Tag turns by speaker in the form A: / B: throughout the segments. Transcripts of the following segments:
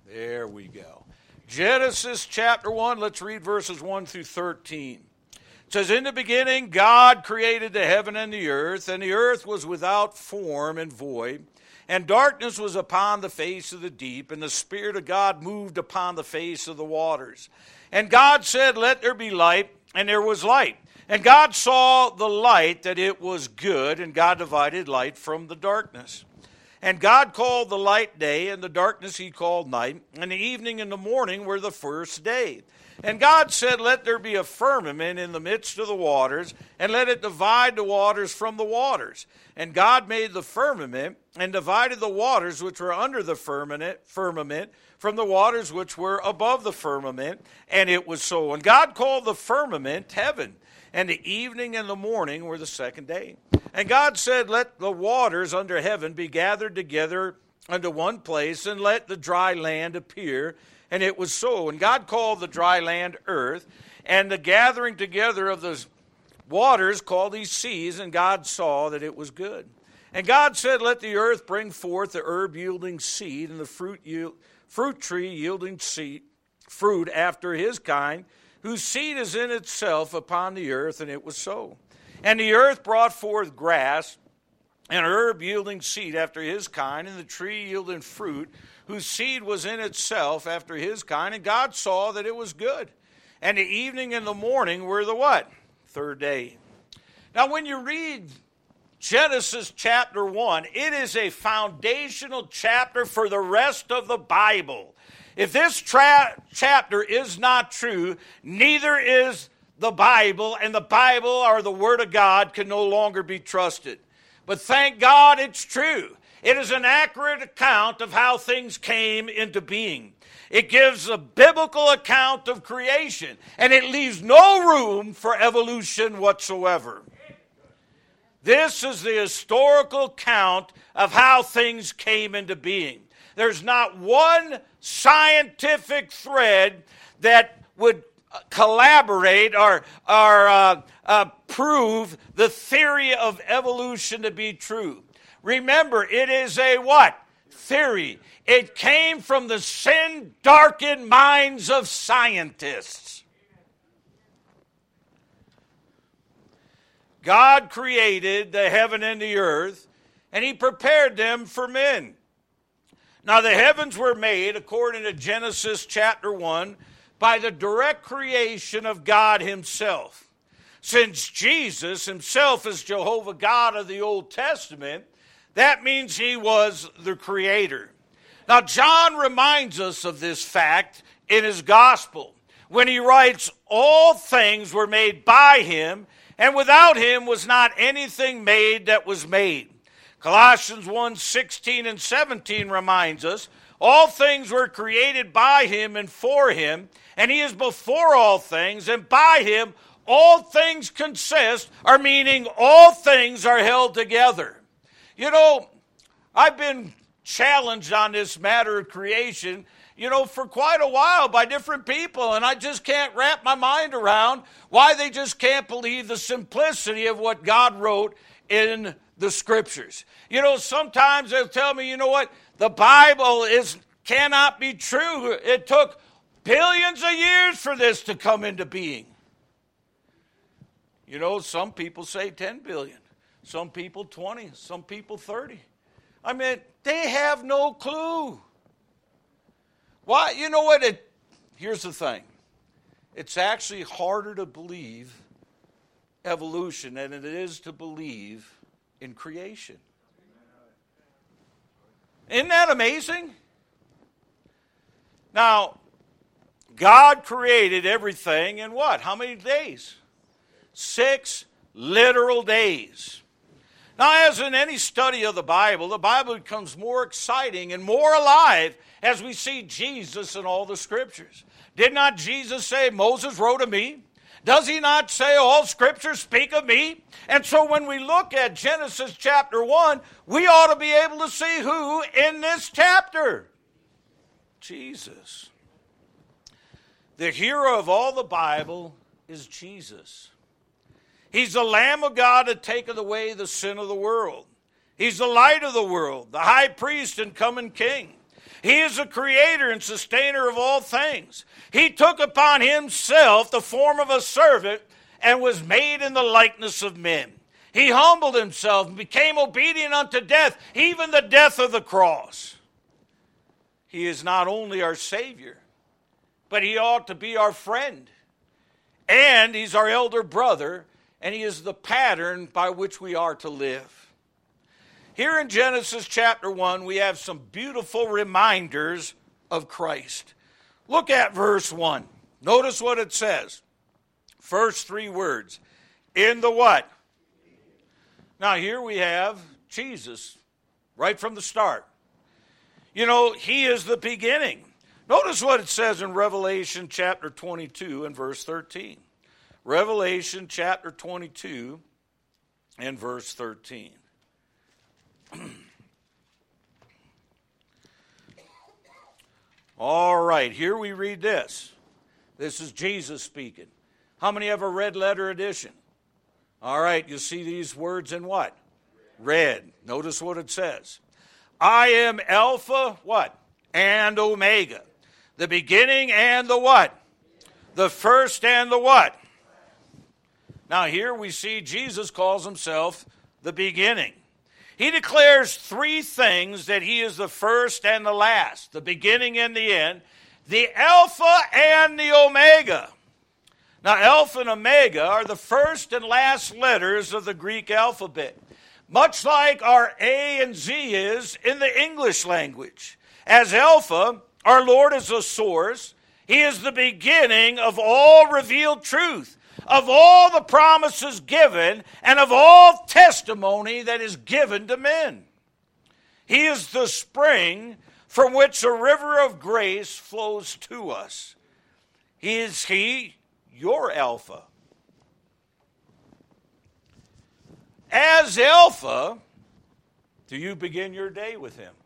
A: There we go. Genesis chapter 1, let's read verses 1 through 13. It says, "In the beginning God created the heaven and the earth was without form and void, and darkness was upon the face of the deep, and the Spirit of God moved upon the face of the waters. And God said, Let there be light, and there was light. And God saw the light, that it was good, and God divided light from the darkness. And God called the light day, and the darkness he called night, and the evening and the morning were the first day. And God said, Let there be a firmament in the midst of the waters, and let it divide the waters from the waters. And God made the firmament, and divided the waters which were under the firmament from the waters which were above the firmament, and it was so. And God called the firmament heaven, and the evening and the morning were the second day. And God said, Let the waters under heaven be gathered together unto one place, and let the dry land appear. And it was so. And God called the dry land earth, and the gathering together of the waters called he seas, and God saw that it was good. And God said, Let the earth bring forth the herb yielding seed, and the fruit tree yielding fruit after his kind, whose seed is in itself upon the earth, and it was so. And the earth brought forth grass, and herb yielding seed after his kind, and the tree yielding fruit, whose seed was in itself after his kind. And God saw that it was good. And the evening and the morning were the what? Third day. Now when you read Genesis chapter 1, it is a foundational chapter for the rest of the Bible. If this chapter is not true, neither is the Bible, and the Bible, or the Word of God, can no longer be trusted. But thank God it's true. It is an accurate account of how things came into being. It gives a biblical account of creation, and it leaves no room for evolution whatsoever. This is the historical account of how things came into being. There's not one scientific thread that would collaborate or prove the theory of evolution to be true. Remember, it is a what? Theory. It came from the sin-darkened minds of scientists. God created the heaven and the earth, and he prepared them for men. Now the heavens were made, according to Genesis chapter 1, by the direct creation of God himself. Since Jesus himself is Jehovah God of the Old Testament, that means he was the creator. Now John reminds us of this fact in his gospel when he writes, All things were made by him, and without him was not anything made that was made. Colossians 1:16 and 17 reminds us, All things were created by him and for him, and he is before all things, and by him all things consist, or meaning all things are held together. You know, I've been challenged on this matter of creation, for quite a while by different people, and I just can't wrap my mind around why they just can't believe the simplicity of what God wrote in the Scriptures. Sometimes they'll tell me, the Bible cannot be true. It took billions of years for this to come into being. Some people say 10 billion. Some people 20. Some people 30. I mean, they have no clue. Why? You know what? Here's the thing. It's actually harder to believe evolution than it is to believe in creation. Isn't that amazing? Now, God created everything in what? How many days? 6 literal days. Now, as in any study of the Bible becomes more exciting and more alive as we see Jesus in all the Scriptures. Did not Jesus say, Moses wrote of me? Does he not say, all Scriptures speak of me? And so when we look at Genesis chapter 1, we ought to be able to see who in this chapter? Jesus. The hero of all the Bible is Jesus. He's the Lamb of God that taketh away the sin of the world. He's the light of the world, the high priest and coming king. He is the creator and sustainer of all things. He took upon himself the form of a servant and was made in the likeness of men. He humbled himself and became obedient unto death, even the death of the cross. He is not only our Savior, but he ought to be our friend. And he's our elder brother, and he is the pattern by which we are to live. Here in Genesis chapter 1, we have some beautiful reminders of Christ. Look at verse 1. Notice what it says. First three words. In the what? Now here we have Jesus right from the start. You know, he is the beginning. Notice what it says in Revelation chapter 22 and verse 13. Revelation chapter 22 and verse 13. All right, here we read this. This is Jesus speaking. How many have a red letter edition? All right, you see these words in what? Red. Notice what it says. I am Alpha, what? And Omega. The beginning and the what? The first and the what? Now here we see Jesus calls himself the beginning. He declares three things, that he is the first and the last, the beginning and the end, the Alpha and the Omega. Now, Alpha and Omega are the first and last letters of the Greek alphabet, much like our A and Z is in the English language. As Alpha, our Lord is the source. He is the beginning of all revealed truth, of all the promises given, and of all testimony that is given to men. He is the spring from which a river of grace flows to us. Is he your Alpha? As Alpha, do you begin your day with him?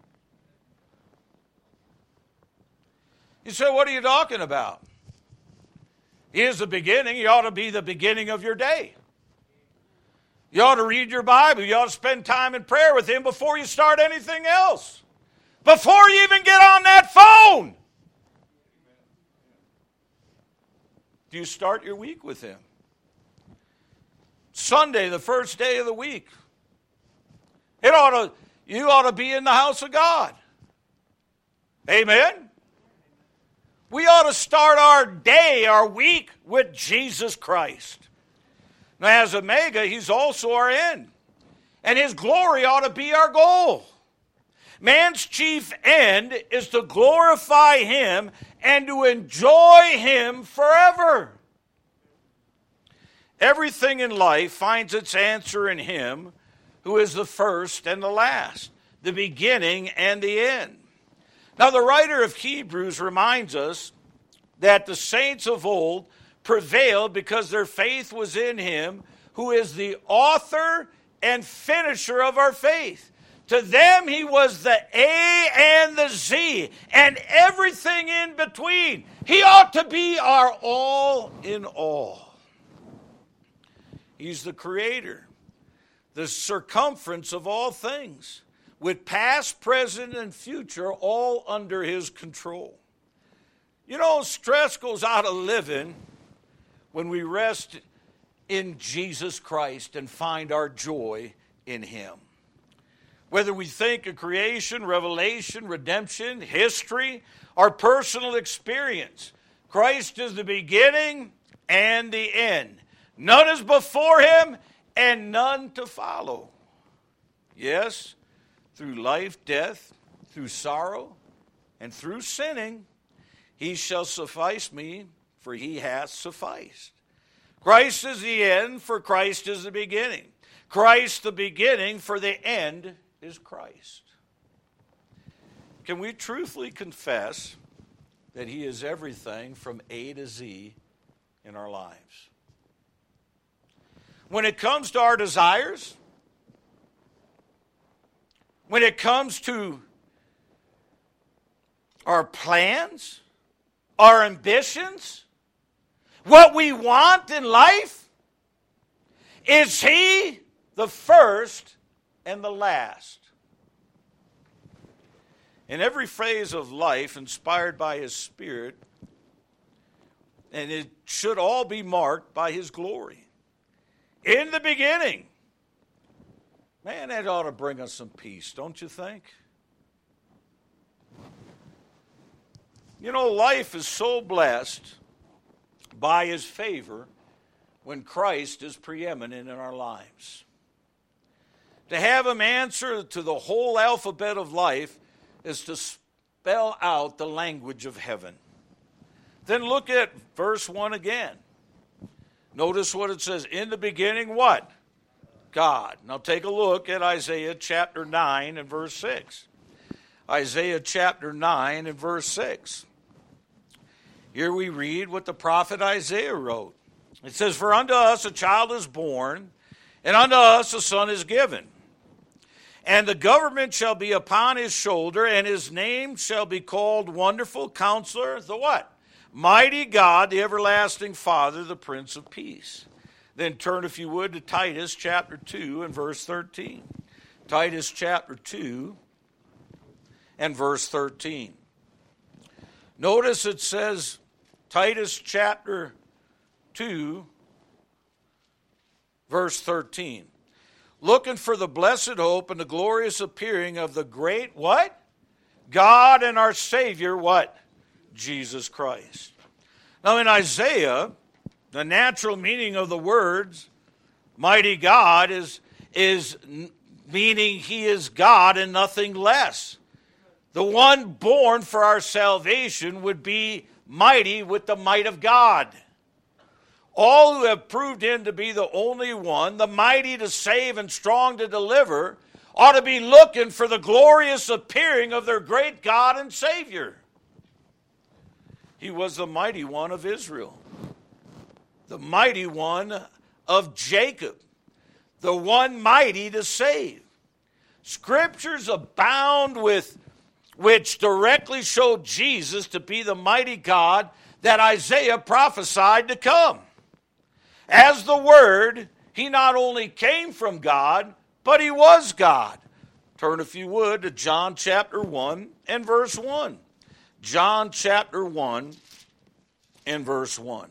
A: You say, what are you talking about? He is the beginning. He ought to be the beginning of your day. You ought to read your Bible. You ought to spend time in prayer with him before you start anything else. Before you even get on that phone. Do you start your week with him? Sunday, the first day of the week. You ought to be in the house of God. Amen? We ought to start our day, our week, with Jesus Christ. Now, as Omega, he's also our end. And his glory ought to be our goal. Man's chief end is to glorify him and to enjoy him forever. Everything in life finds its answer in him who is the first and the last, the beginning and the end. Now, the writer of Hebrews reminds us that the saints of old prevailed because their faith was in him who is the author and finisher of our faith. To them, he was the A and the Z and everything in between. He ought to be our all in all. He's the creator, the circumference of all things, with past, present, and future all under his control. You know, stress goes out of living when we rest in Jesus Christ and find our joy in him. Whether we think of creation, revelation, redemption, history, or personal experience, Christ is the beginning and the end. None is before him and none to follow. Yes, through life, death, through sorrow, and through sinning, he shall suffice me, for he hath sufficed. Christ is the end, for Christ is the beginning. Christ the beginning, for the end is Christ. Can we truthfully confess that he is everything from A to Z in our lives? When it comes to our desires, when it comes to our plans, our ambitions, what we want in life, is he the first and the last? in every phase of life inspired by His Spirit, and it should all be marked by His glory. In the beginning. Man, that ought to bring us some peace, don't you think? You know, life is so blessed by His favor when Christ is preeminent in our lives. To have Him answer to the whole alphabet of life is to spell out the language of heaven. Then look at verse 1 again. Notice what it says. In the beginning, what? God. Now take a look at Isaiah chapter 9 and verse 6. Isaiah chapter 9 and verse 6. Here we read what the prophet Isaiah wrote. It says, For unto us a child is born, and unto us a son is given. And the government shall be upon his shoulder, and his name shall be called Wonderful Counselor, the what? Mighty God, the everlasting Father, the Prince of Peace. Then turn, if you would, to Titus chapter 2 and verse 13. Titus chapter 2 and verse 13. Notice it says, Titus chapter 2, verse 13. Looking for the blessed hope and the glorious appearing of the great, what? God and our Savior, what? Jesus Christ. Now in Isaiah, the natural meaning of the words, mighty God, is meaning He is God and nothing less. The one born for our salvation would be mighty with the might of God. All who have proved Him to be the only one, the mighty to save and strong to deliver, ought to be looking for the glorious appearing of their great God and Savior. He was the mighty one of Israel, the mighty one of Jacob, the one mighty to save. Scriptures abound with which directly show Jesus to be the mighty God that Isaiah prophesied to come. As the Word, He not only came from God, but He was God. Turn, if you would, to John chapter 1 and verse 1. John chapter 1 and verse 1.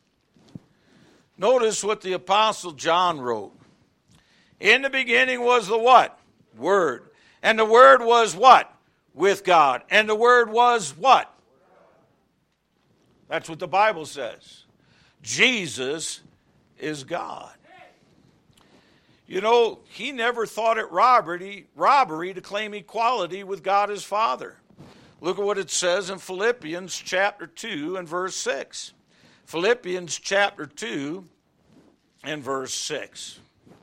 A: Notice what the Apostle John wrote. In the beginning was the what? Word. And the Word was what? With God. And the Word was what? That's what the Bible says. Jesus is God. You know, He never thought it robbery to claim equality with God His Father. Look at what it says in Philippians chapter 2 and verse 6. Philippians chapter 2 and verse 6.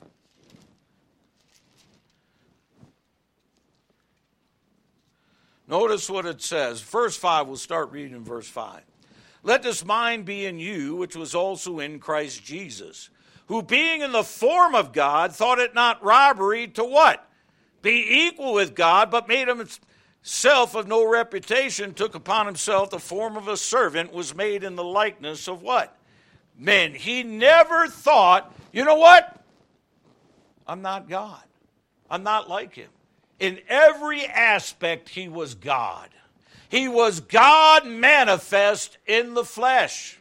A: Notice what it says. Verse 5, we'll start reading in verse 5. Let this mind be in you, which was also in Christ Jesus, who being in the form of God, thought it not robbery to what? Be equal with God, but made himself of no reputation, took upon himself the form of a servant, was made in the likeness of what? Men. He never thought, you know what? I'm not God. I'm not like Him. In every aspect, He was God. He was God manifest in the flesh.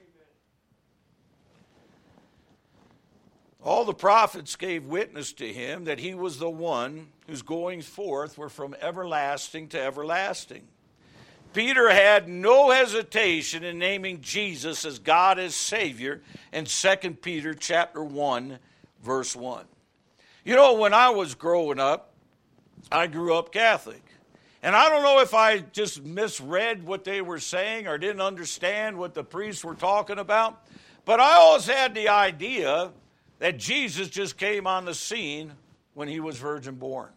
A: All the prophets gave witness to Him that He was the one whose goings forth were from everlasting to everlasting. Peter had no hesitation in naming Jesus as God as Savior in 2 Peter chapter 1, verse 1. You know, when I was growing up, I grew up Catholic. And I don't know if I just misread what they were saying or didn't understand what the priests were talking about, but I always had the idea that Jesus just came on the scene when He was virgin born.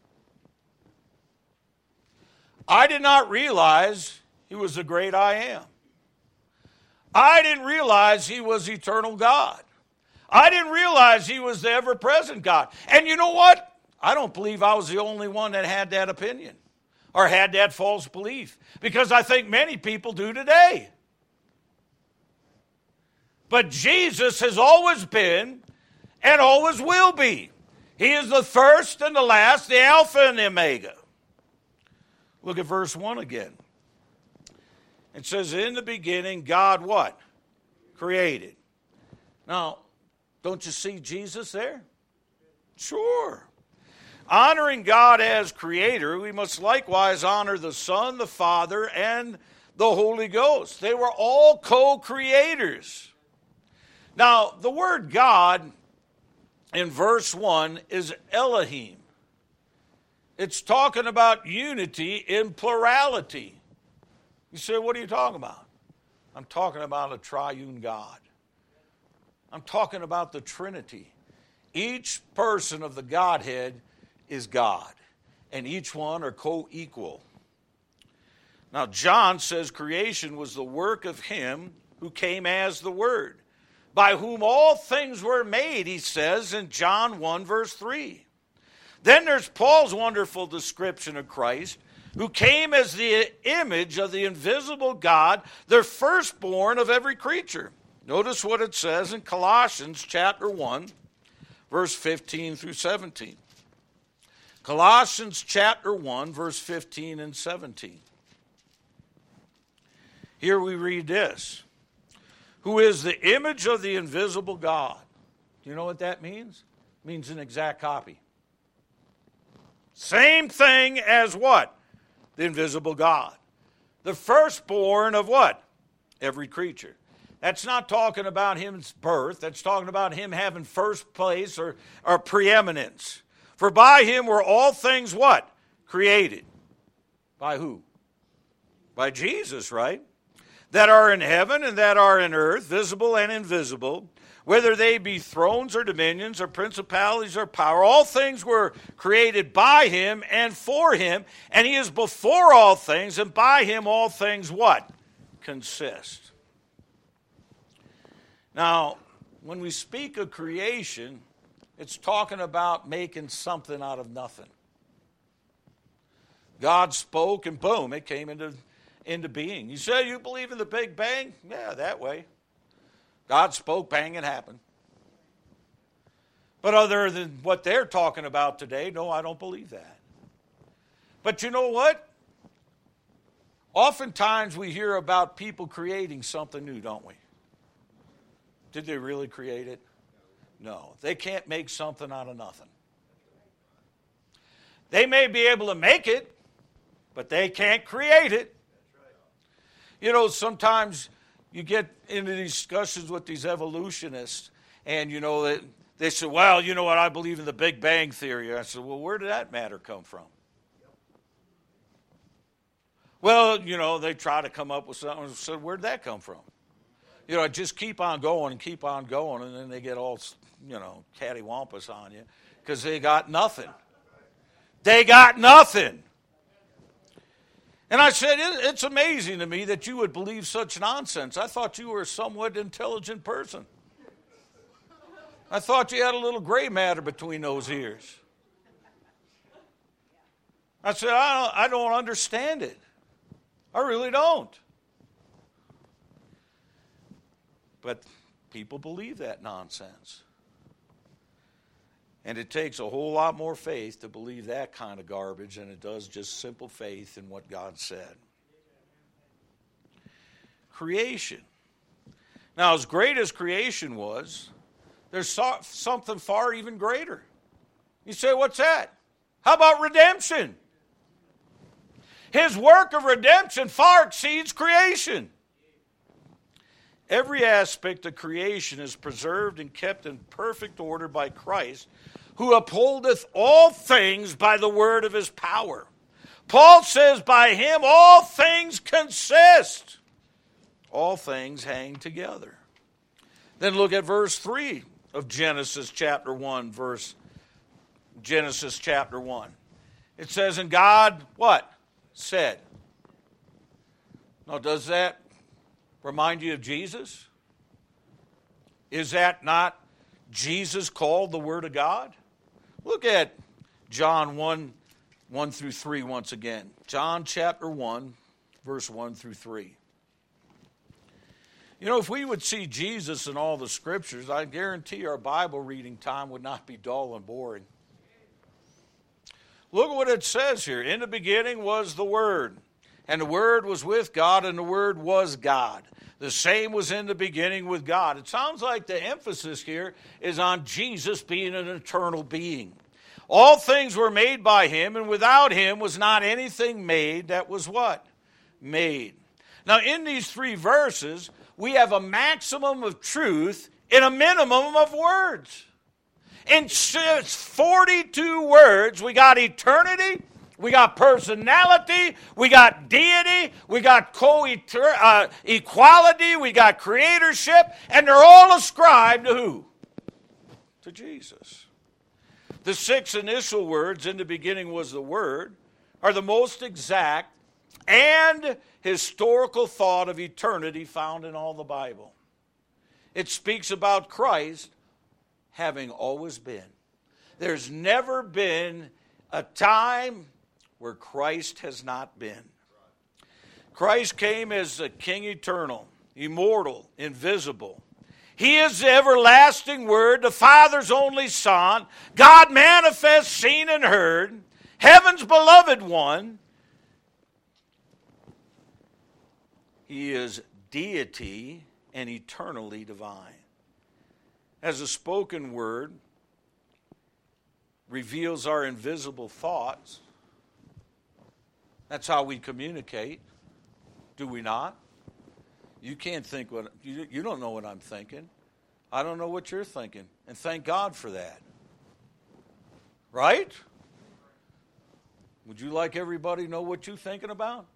A: I did not realize He was the great I am. I didn't realize He was eternal God. I didn't realize He was the ever-present God. And you know what? I don't believe I was the only one that had that opinion or had that false belief, because I think many people do today. But Jesus has always been and always will be. He is the first and the last, the Alpha and the Omega. Look at verse 1 again. It says, in the beginning, God what? Created. Now, don't you see Jesus there? Sure. Honoring God as creator, we must likewise honor the Son, the Father, and the Holy Ghost. They were all co-creators. Now, the word God in verse 1 is Elohim. It's talking about unity in plurality. You say, what are you talking about? I'm talking about a triune God. I'm talking about the Trinity. Each person of the Godhead is God, and each one are co-equal. Now, John says creation was the work of him who came as the Word, by whom all things were made, he says in John 1, verse 3. Then there's Paul's wonderful description of Christ, who came as the image of the invisible God, the firstborn of every creature. Notice what it says in Colossians chapter 1, verse 15 through 17. Colossians chapter 1, verse 15 and 17. Here we read this. Who is the image of the invisible God. Do you know what that means? It means an exact copy. Same thing as what? The invisible God. The firstborn of what? Every creature. That's not talking about his birth. That's talking about him having first place or preeminence. For by him were all things what? Created. By who? By Jesus, right? That are in heaven and that are in earth, visible and invisible, whether they be thrones or dominions or principalities or power, all things were created by him and for him, and he is before all things, and by him all things what? Consist. Now, when we speak of creation, it's talking about making something out of nothing. God spoke and boom, it came into being. You say you believe in the Big Bang? Yeah, that way. God spoke, bang, it happened. But other than what they're talking about today, no, I don't believe that. But you know what? Oftentimes we hear about people creating something new, don't we? Did they really create it? No. They can't make something out of nothing. They may be able to make it, but they can't create it. You know, sometimes you get into these discussions with these evolutionists, and, you know, they say, well, you know what, I believe in the Big Bang Theory. I said, well, where did that matter come from? Well, you know, they try to come up with something. I said, where did that come from? You know, just keep on going, and then they get all, you know, cattywampus on you because they got nothing. They got nothing. And I said, it's amazing to me that you would believe such nonsense. I thought you were a somewhat intelligent person. I thought you had a little gray matter between those ears. I said, I don't understand it. I really don't. But people believe that nonsense. And it takes a whole lot more faith to believe that kind of garbage than it does just simple faith in what God said. Creation. Now, as great as creation was, there's something far even greater. You say, what's that? How about redemption? His work of redemption far exceeds creation. Every aspect of creation is preserved and kept in perfect order by Christ, who upholdeth all things by the word of his power. Paul says, by him all things consist. All things hang together. Then look at verse 3 of Genesis chapter 1, Genesis chapter 1. It says, and God, what? Said. Now, does that remind you of Jesus? Is that not Jesus called the Word of God? Look at John 1 through 3 once again. John chapter 1, verse 1 through 3. You know, if we would see Jesus in all the Scriptures, I guarantee our Bible reading time would not be dull and boring. Look at what it says here. In the beginning was the Word, and the Word was with God, and the Word was God. The same was in the beginning with God. It sounds like the emphasis here is on Jesus being an eternal being. All things were made by him, and without him was not anything made that was what? Made. Now, in these three verses, we have a maximum of truth and a minimum of words. In 42 words, we got eternity, we got personality, we got deity, we got equality, we got creatorship, and they're all ascribed to who? To Jesus. The 6 initial words, in the beginning was the Word, are the most exact and historical thought of eternity found in all the Bible. It speaks about Christ having always been. There's never been a time where Christ has not been. Christ came as a King eternal, immortal, invisible. He is the everlasting Word, the Father's only Son, God manifest, seen and heard, heaven's beloved one. He is deity and eternally divine. As a spoken word reveals our invisible thoughts, that's how we communicate, do we not? You can't think what you don't know what I'm thinking. I don't know what you're thinking, and thank God for that. Right? Would you like everybody to know what you're thinking about?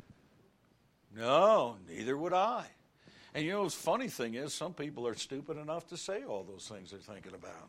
A: No, neither would I. And you know, the funny thing is, some people are stupid enough to say all those things they're thinking about.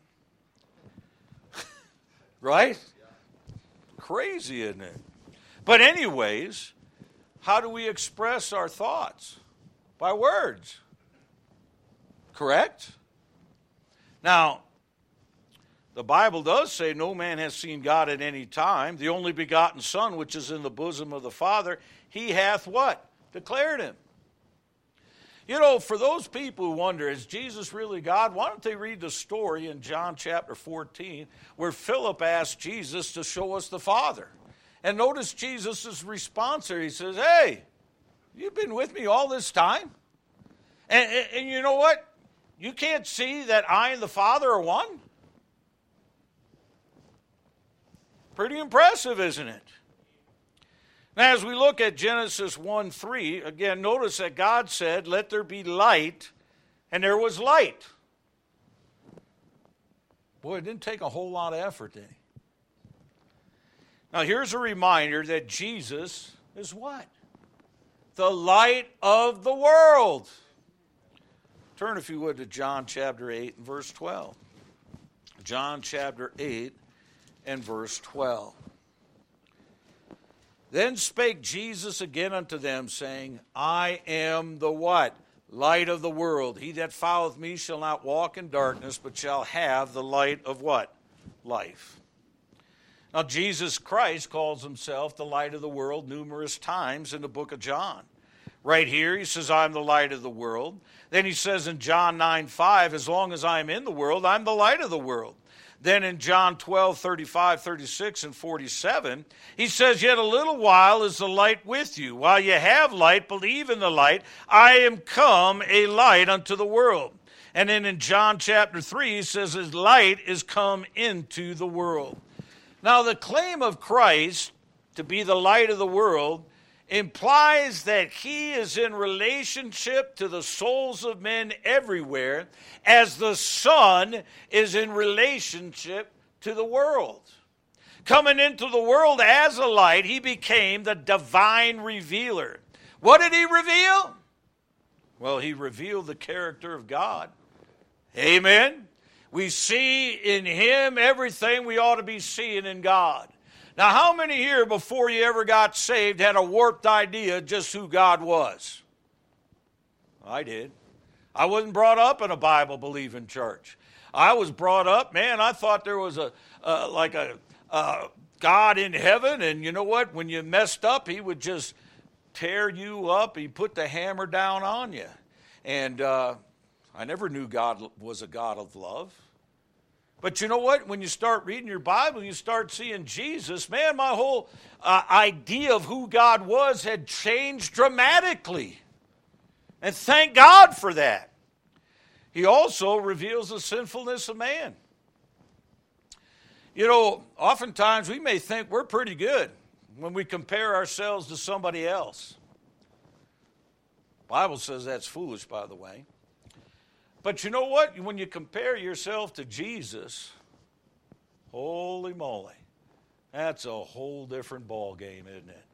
A: Right? Crazy, isn't it? But anyways, how do we express our thoughts? By words. Correct? Now, the Bible does say no man has seen God at any time. The only begotten Son, which is in the bosom of the Father, he hath what? Declared him. You know, for those people who wonder, is Jesus really God? Why don't they read the story in John chapter 14 where Philip asked Jesus to show us the Father? And notice Jesus' response there. He says, hey, you've been with me all this time? And you know what? You can't see that I and the Father are one? Pretty impressive, isn't it? Now, as we look at Genesis 1:3, again, notice that God said, let there be light, and there was light. Boy, it didn't take a whole lot of effort, did he? Now, here's a reminder that Jesus is what? The light of the world. Turn, if you would, to John chapter 8 and verse 12. John chapter 8 and verse 12. Then spake Jesus again unto them, saying, I am the what? Light of the world. He that followeth me shall not walk in darkness, but shall have the light of what? Life. Now, Jesus Christ calls himself the light of the world numerous times in the book of John. Right here, he says, I'm the light of the world. Then he says in John 9:5, as long as I am in the world, I'm the light of the world. Then in John 12, 35, 36, and 47, he says, yet a little while is the light with you. While you have light, believe in the light. I am come a light unto the world. And then in John chapter 3, he says, his light is come into the world. Now, the claim of Christ to be the light of the world implies that he is in relationship to the souls of men everywhere, as the Son is in relationship to the world. Coming into the world as a light, he became the divine revealer. What did he reveal? Well, he revealed the character of God. Amen. We see in him everything we ought to be seeing in God. Now, how many here, before you ever got saved, had a warped idea just who God was? I did. I wasn't brought up in a Bible-believing church. I was brought up, man, I thought there was a God in heaven, and you know what? When you messed up, he would just tear you up. He put the hammer down on you. And I never knew God was a God of love. But you know what? When you start reading your Bible, you start seeing Jesus, man, my whole idea of who God was had changed dramatically. And thank God for that. He also reveals the sinfulness of man. You know, oftentimes we may think we're pretty good when we compare ourselves to somebody else. The Bible says that's foolish, by the way. But you know what? When you compare yourself to Jesus, holy moly, that's a whole different ball game, isn't it?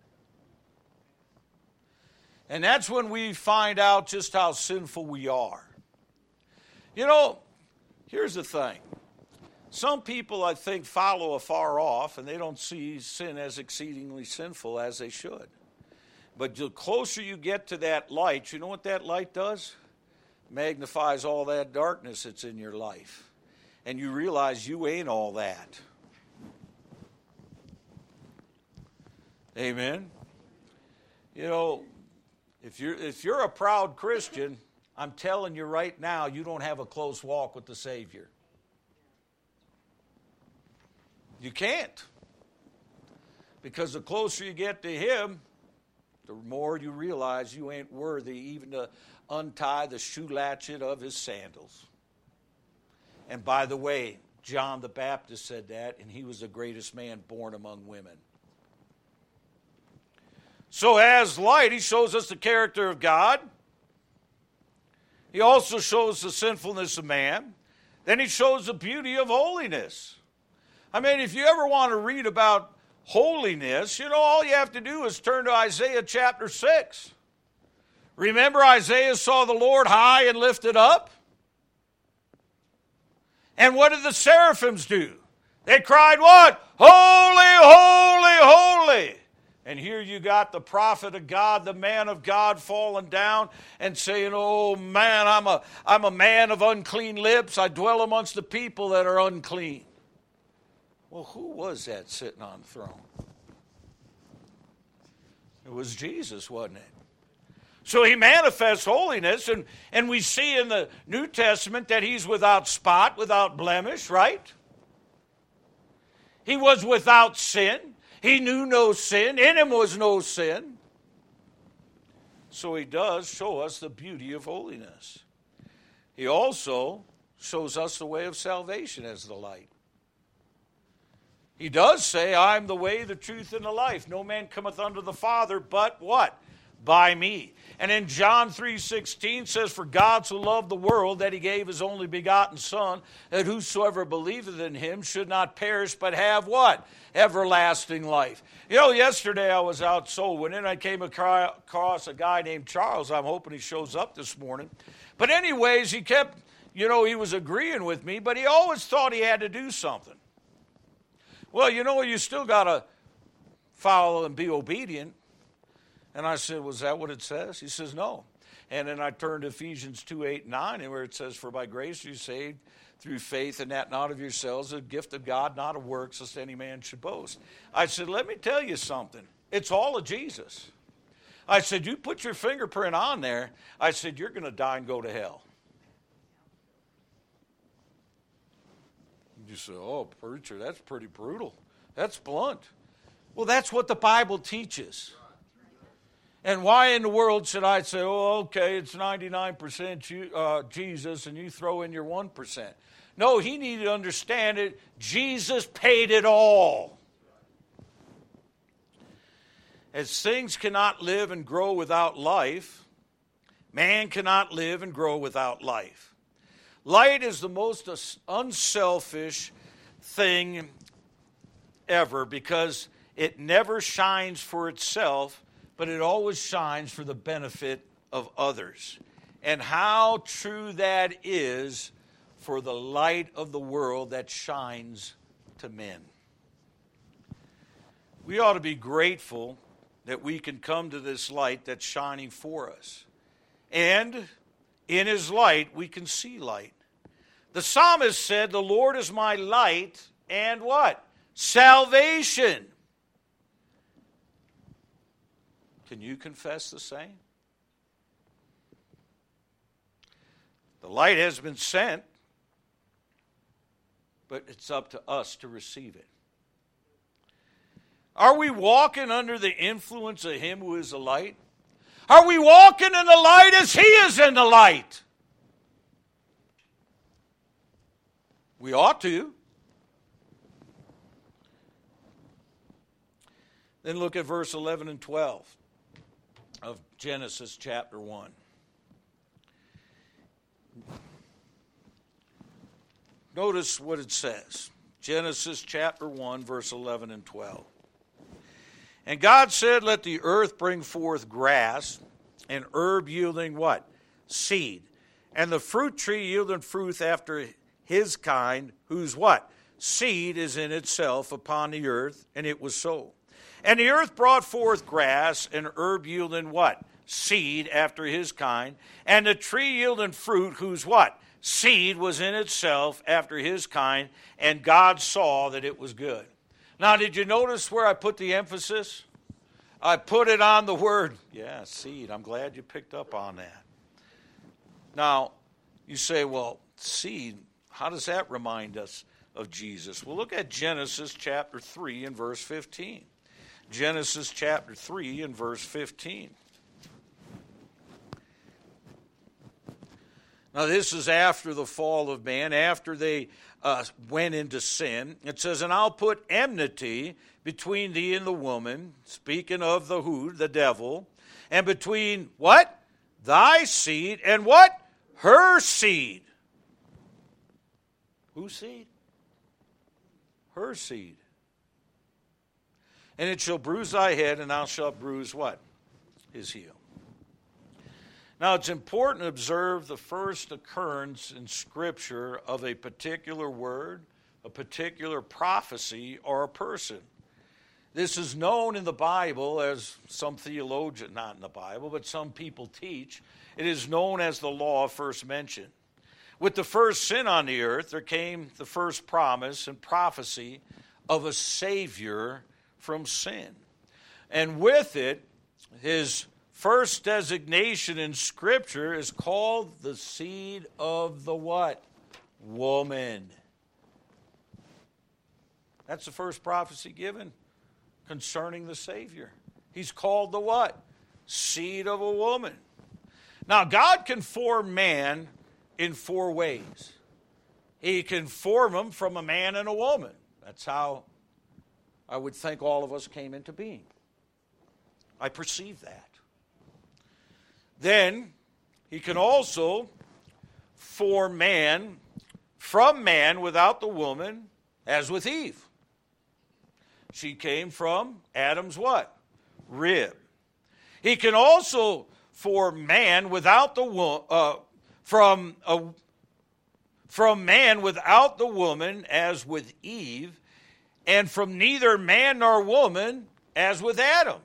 A: And that's when we find out just how sinful we are. You know, here's the thing. Some people, I think, follow afar off, and they don't see sin as exceedingly sinful as they should. But the closer you get to that light, you know what that light does? Magnifies all that darkness that's in your life. And you realize you ain't all that. Amen? You know, if you're a proud Christian, I'm telling you right now, you don't have a close walk with the Savior. You can't. Because the closer you get to Him, the more you realize you ain't worthy even to untie the shoe latchet of His sandals. And by the way, John the Baptist said that, and he was the greatest man born among women. So as light, He shows us the character of God. He also shows the sinfulness of man. Then He shows the beauty of holiness. I mean, if you ever want to read about holiness, you know, all you have to do is turn to Isaiah chapter 6. Remember, Isaiah saw the Lord high and lifted up? And what did the seraphims do? They cried what? Holy, holy, holy. And here you got the prophet of God, the man of God, falling down and saying, oh man, I'm a man of unclean lips. I dwell amongst the people that are unclean. Well, who was that sitting on the throne? It was Jesus, wasn't it? So He manifests holiness, and we see in the New Testament that He's without spot, without blemish, right? He was without sin. He knew no sin. In Him was no sin. So He does show us the beauty of holiness. He also shows us the way of salvation as the light. He does say, I am the way, the truth, and the life. No man cometh unto the Father but what? By me. And in John 3:16 says, for God so loved the world that He gave His only begotten Son, that whosoever believeth in Him should not perish but have what? Everlasting life. You know, yesterday I was out soul winning. I came across a guy named Charles. I'm hoping he shows up this morning. But anyways, he kept, you know, he was agreeing with me, but he always thought he had to do something. Well, you know, you still got to follow and be obedient. And I said, was that what it says? He says, no. And then I turned to Ephesians 2:8-9, and where it says, for by grace you're saved through faith, and that not of yourselves, a gift of God, not of works, lest any man should boast. I said, let me tell you something. It's all of Jesus. I said, you put your fingerprint on there. I said, you're going to die and go to hell. You say, oh, preacher, that's pretty brutal. That's blunt. Well, that's what the Bible teaches. And why in the world should I say, oh, okay, it's 99% Jesus, and you throw in your 1%? No, he needed to understand it. Jesus paid it all. As things cannot live and grow without life, man cannot live and grow without life. Light is the most unselfish thing ever because it never shines for itself, but it always shines for the benefit of others. And how true that is for the light of the world that shines to men. We ought to be grateful that we can come to this light that's shining for us. And in His light, we can see light. The psalmist said, the Lord is my light and what? Salvation. Can you confess the same? The light has been sent. but it's up to us to receive it. Are we walking under the influence of Him who is the light? Are we walking in the light as He is in the light? We ought to. Then look at verse 11 and 12 of Genesis chapter 1. Notice what it says. Genesis chapter 1, verse 11 and 12. And God said, let the earth bring forth grass, and herb yielding what? Seed. And the fruit tree yielding fruit after his kind, whose what? Seed is in itself upon the earth, and it was so. And the earth brought forth grass, and herb yielding what? Seed after his kind. And the tree yielding fruit, whose what? Seed was in itself after his kind, and God saw that it was good. Now, did you notice where I put the emphasis? I put it on the word, seed. I'm glad you picked up on that. Now, you say, well, seed, how does that remind us of Jesus? Well, look at Genesis chapter 3 and verse 15. Genesis chapter 3 and verse 15. Now, this is after the fall of man, after they went into sin. It says, and I'll put enmity between thee and the woman, speaking of the who, the devil, and between what? Thy seed and what? Her seed. Whose seed? Her seed. And it shall bruise thy head, and thou shalt bruise what? His heel. Now, it's important to observe the first occurrence in Scripture of a particular word, a particular prophecy, or a person. This is known in the Bible as some theologian, not in the Bible, but some people teach. It is known as the law first mentioned. With the first sin on the earth, there came the first promise and prophecy of a Savior from sin. And with it, his first designation in Scripture is called the seed of the what? Woman. That's the first prophecy given concerning the Savior. He's called the what? Seed of a woman. Now, God can form man in 4 ways. He can form him from a man and a woman. That's how I would think all of us came into being. I perceive that. Then, he can also form man from man without the woman, as with Eve. She came from Adam's what? Rib. He can also form man without the from man without the woman, as with Eve, and from neither man nor woman, as with Adam.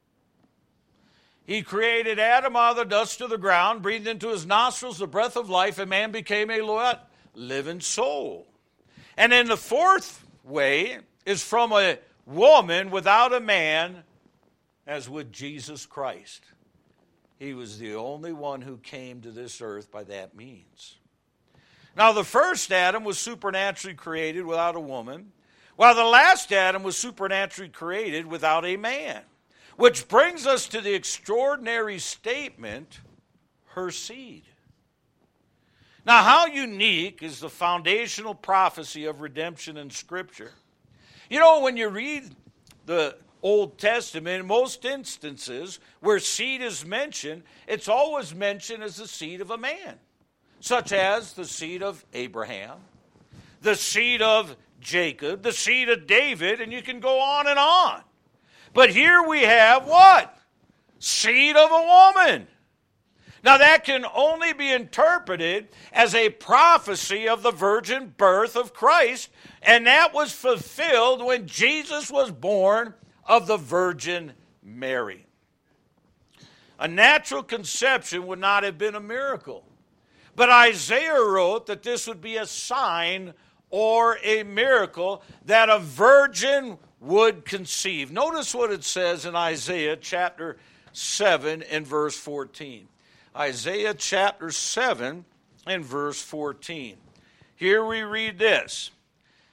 A: He created Adam out of the dust of the ground, breathed into his nostrils the breath of life, and man became a what? Living soul. And then the fourth way is from a woman without a man, as with Jesus Christ. He was the only one who came to this earth by that means. Now, the first Adam was supernaturally created without a woman, while the last Adam was supernaturally created without a man. Which brings us to the extraordinary statement, her seed. Now, how unique is the foundational prophecy of redemption in Scripture? You know, when you read the Old Testament, in most instances where seed is mentioned, it's always mentioned as the seed of a man, such as the seed of Abraham, the seed of Jacob, the seed of David, and you can go on and on. But here we have what? Seed of a woman. Now that can only be interpreted as a prophecy of the virgin birth of Christ, and that was fulfilled when Jesus was born of the Virgin Mary. A natural conception would not have been a miracle, but Isaiah wrote that this would be a sign or a miracle that a virgin would conceive. Notice what it says in Isaiah chapter 7 and verse 14. Isaiah chapter 7 and verse 14. Here we read this.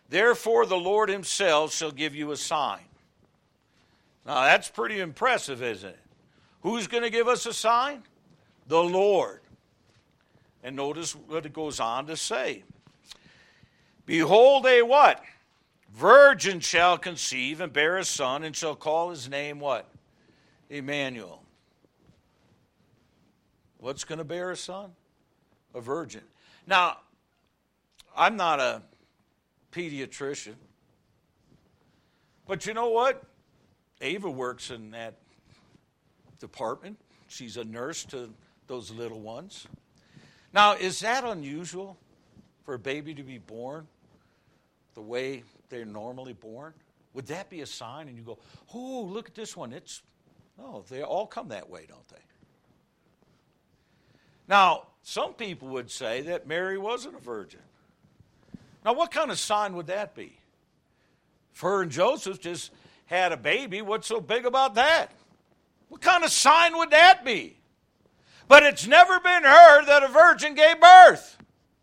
A: Therefore the Lord himself shall give you a sign. Now that's pretty impressive, isn't it? Who's going to give us a sign? The Lord. And notice what it goes on to say. Behold, a what? Virgin shall conceive and bear a son, and shall call his name what? Emmanuel. What's going to bear a son? A virgin. Now, I'm not a pediatrician, but you know what? Ava works in that department. She's a nurse to those little ones. Now, is that unusual for a baby to be born the way they're normally born? Would that be a sign? And you go, oh, look at this one. No, they all come that way, don't they? Now, some people would say that Mary wasn't a virgin. Now, what kind of sign would that be? If her and Joseph just had a baby, what's so big about that? What kind of sign would that be? But it's never been heard that a virgin gave birth.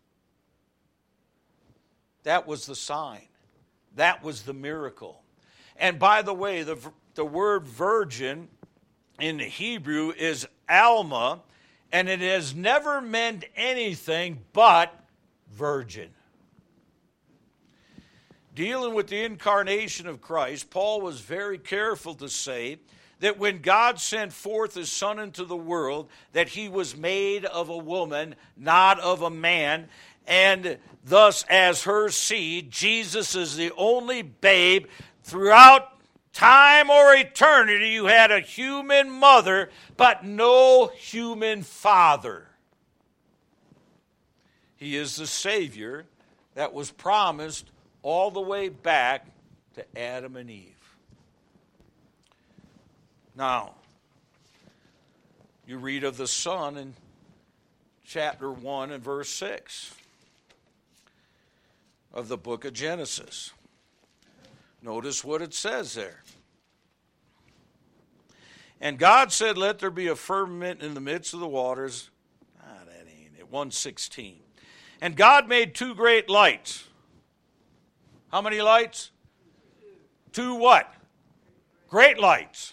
A: That was the sign. That was the miracle. And by the way, the word virgin in the Hebrew is alma, and it has never meant anything but virgin. Dealing with the incarnation of Christ, Paul was very careful to say that when God sent forth his Son into the world, that he was made of a woman, not of a man, and thus as her seed, Jesus is the only babe throughout time or eternity who had a human mother, but no human father. He is the Savior that was promised all the way back to Adam and Eve. Now, you read of the Son in chapter 1 and verse 6 of the book of Genesis. Notice what it says there. And God said, let there be a firmament in the midst of the waters. That ain't it. 1:16. And God made two great lights. How many lights? Two what? Great lights.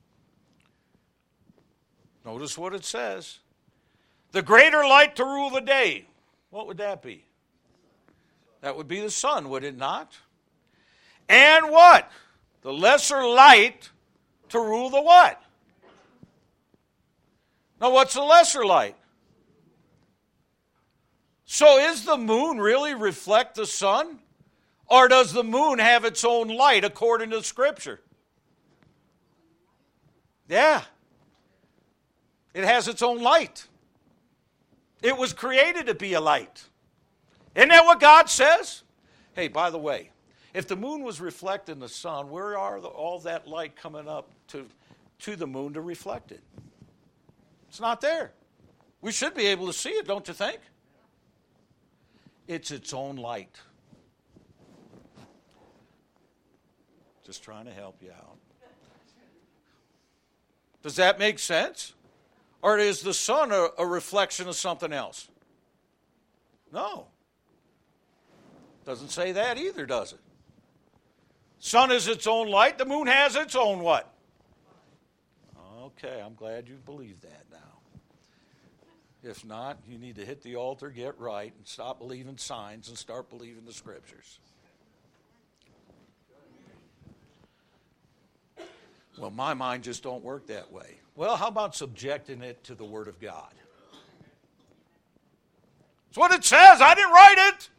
A: Notice what it says. The greater light to rule the day. What would that be? That would be the sun, would it not? And what? The lesser light to rule the what? Now, what's the lesser light? So is the moon really reflect the sun? Or does the moon have its own light according to the Scripture? Yeah. It has its own light. It was created to be a light. Isn't that what God says? Hey, by the way, if the moon was reflecting the sun, where are all that light coming up to the moon to reflect it? It's not there. We should be able to see it, don't you think? It's its own light. Just trying to help you out. Does that make sense? Or is the sun a reflection of something else? No. Doesn't say that either, does it? Sun is its own light. The moon has its own what? Okay, I'm glad you believe that now. If not, you need to hit the altar, get right, and stop believing signs and start believing the Scriptures. Well, my mind just don't work that way. Well, how about subjecting it to the Word of God? That's what it says. I didn't write it.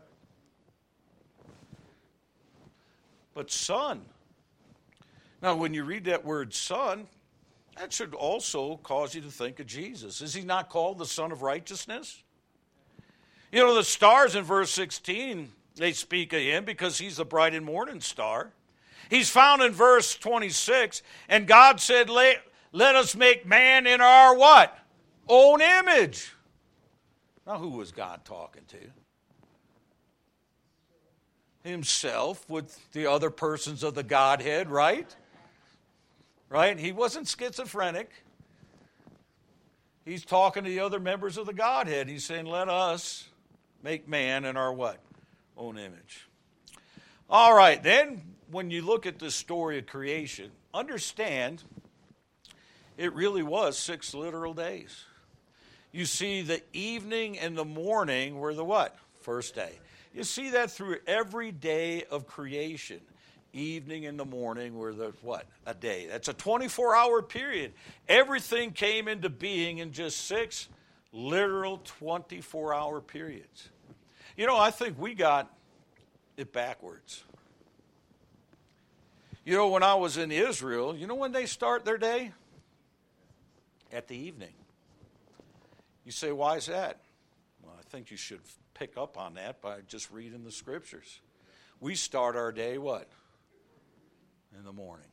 A: But son. Now, when you read that word son, that should also cause you to think of Jesus. Is he not called the Son of Righteousness? You know, the stars in verse 16, they speak of him because he's the bright and morning star. He's found in verse 26, and God said, let us make man in our what? Own image. Now, who was God talking to? Himself with the other persons of the Godhead, right? Right? He wasn't schizophrenic. He's talking to the other members of the Godhead. He's saying, let us make man in our what? Own image. All right, then when you look at the story of creation, understand it really was 6 literal days. You see, the evening and the morning were the what? First day. You see that through every day of creation. Evening and the morning were the what? A day. That's a 24-hour period. Everything came into being in just 6 literal 24-hour periods. You know, I think we got it backwards. You know, when I was in Israel, you know when they start their day? At the evening. You say, why is that? Well, I think you should pick up on that by just reading the scriptures. We start our day what? In the morning.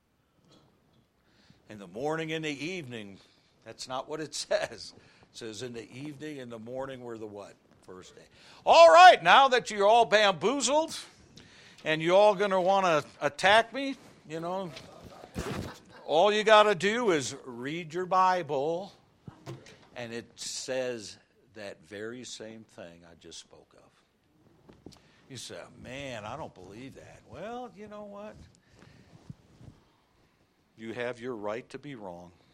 A: In the morning and the evening, that's not what it says. It says in the evening and the morning were the what? First day. All right, now that you're all bamboozled and you're all going to want to attack me, you know, all you got to do is read your Bible, and it says that very same thing I just spoke of. You say, man, I don't believe that. Well, you know what? You have your right to be wrong.